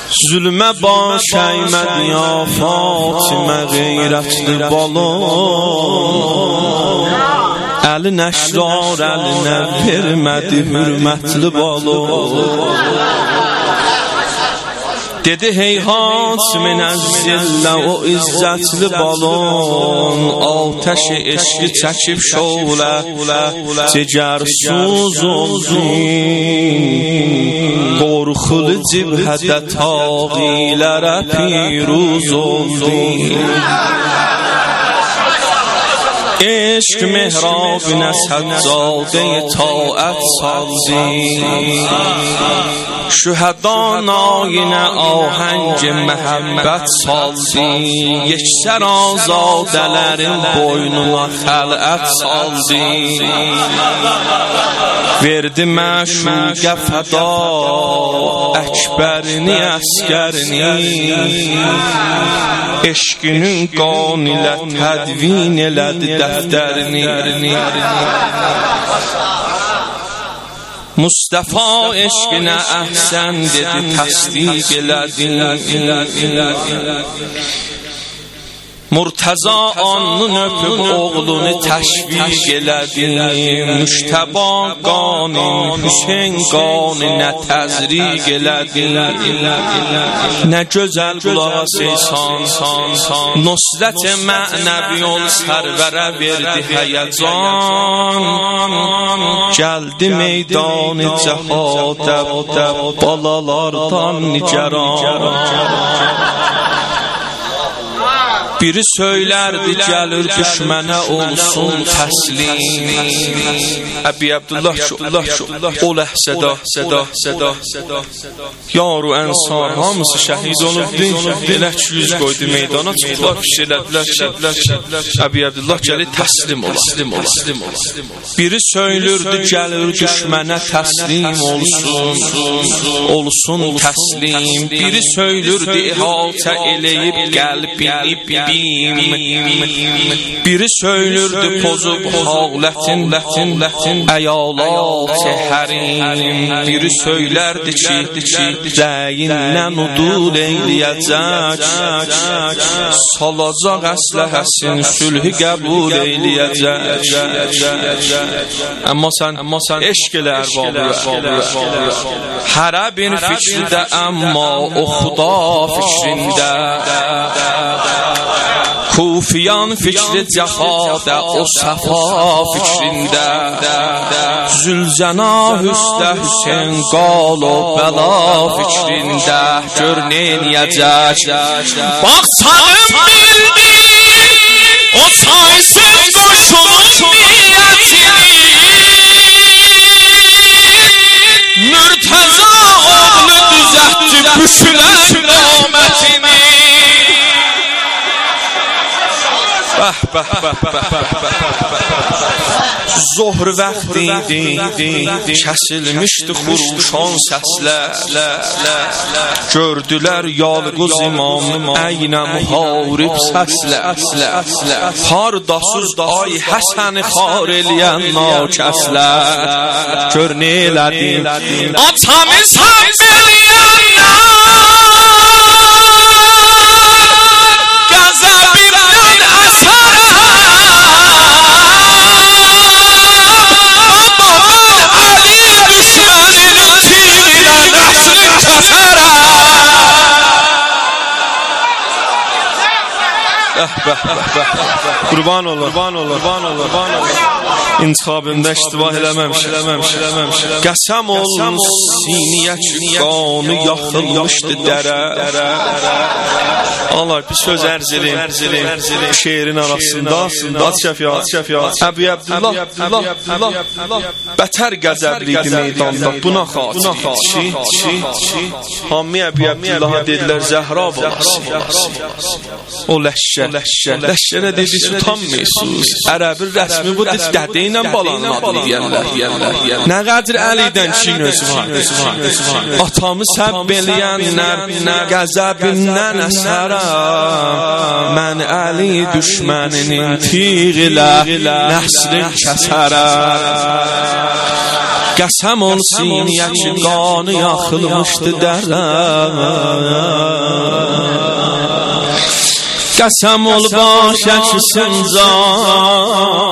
Zulmə baş əyməd ya Fatimə qeyrətli balon, əli nəşrar əlinə vermədi hürmətli balon. Dedi heyhat minəzzillə o izzətli balon, ateşi eşki çəkib şolə cigərsuz oldun, qorxulu cibhədə tağilərə piruz oldun. Eşq mehrabinə səccadə taət saldi, şühəda nayinə ahəng məhəbbət saldi, yeksər azadələrin boynuna xələt saldi. Verdi məşuqə fəda əkbərini, əskərini, eşqinin qan ilə tədvin elədi dəftərini. Mustafa eşqinə əhsən dedi, təsdiq elədi. Murtaza anın öpüb oğlunu təşviq elədi. Müştəba qanin, Hüseyin qaninə təzriq elədi. Nə gözəl qulağa seysan, nusrət-i mənəvi ol sərvərə verdi həyəcan. Gəldi meydan-ı cəhadə balalardan nigaran. Biri söylərdi gəlir düşmənə olsun təslim. Əbi Abdullah o ləhsədə yaru ənsar hamısı şəhid olubdu. Elə ki yüz qoydu meydana, çıxdılar fişələdilər. Əbi Abdullah gəlir təslim ola. Biri söylürdü gəlir düşmənə təslim olsun təslim. Biri söylürdü ihatə eləyib qəlbini biri söylürdü pozub halətin əyalat-ı hərim. Biri söylərdi ki rəyindən udul eyləyəcək, salacaq əsləhəsin sülhü qəbul eyləyəcək. Amma sən eşq elə ərbabı hərə bir fikridə, amma o xuda fikrində. Kufiyan fikri cəfada, o səfa fikrində. Zülcəna hüsdə Hüseyin qal o bəla fikrində. Gör neyniyəcək, baxsanım bildi o saysın qoşunun niyyətini. Mürtəza oğlu düzətdi püşülən qamətini. Zohr vaxtı idi, kəsilmişdi xuruşan səslər. Gördülər yalqız imamı əynə müharib səslər. Hardasız ay Həsəni xar eləyən nakəslər. Gör nelədi atamı sən beləyənlər, qəzəbindən əsər. Qurban olur. İntihabımda iştibah eləməmiş. Qəsəm olun siniyə ki qanı yaxılmışdı dərə. Allah bir söz ərz edin şeirin arasında. Ad şəfiat Əbi Abdullah bətər qəzəbliydi meydanda. Buna xatir Hammi Əbi Abdullah'a dedilər Zəhra balası. O Ləşşərə dedi utanmıyorsunuz. Ərəbin rəsmi bu dədə ilə balanın adını deyərlər. Nə qədər əlidən çin özü var. Atamı səbb eləyənlər qəzəbindən əsərəm. Mən əli düşməninin tiq ilə nəslin kəsərəm. Qəsəm ol siniyə ki qanı yaxılmışdı dərəm. Qəsəm ol başa ki sincan